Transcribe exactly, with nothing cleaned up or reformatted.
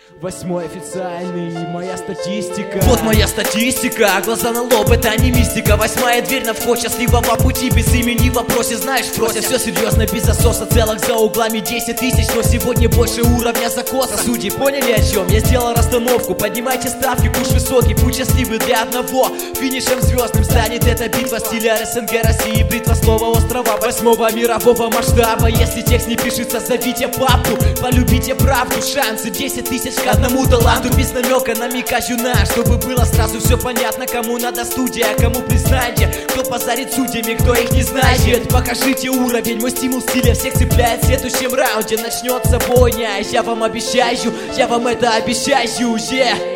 Восьмой официальный, моя статистика. Вот моя статистика, глаза на лоб, это не мистика. Восьмая дверь на вход счастливого пути. Без имени в вопросе, знаешь, просят. Все серьезно, без засоса, целых за углами десять тысяч. Но сегодня больше уровня закоса. Судьи поняли, о чем? Я сделал расстановку. Поднимайте ставки, пуш высокий, путь счастливый для одного. Финишем звездным станет эта битва. Стиля РСНГ России, бритва слова острова восьмого мирового масштаба. Если текст не пишется, зовите папку. Полюбите правду, шансы десять тысяч к одному таланту. Без намека намекаю на, чтобы было сразу все понятно. Кому надо студия, а кому признайте. Кто позарит судьями, кто их не знает. Покажите уровень, мой стимул стиля всех цепляет. В следующем раунде начнется бойня. Я вам обещаю, я вам это обещаю, yeah.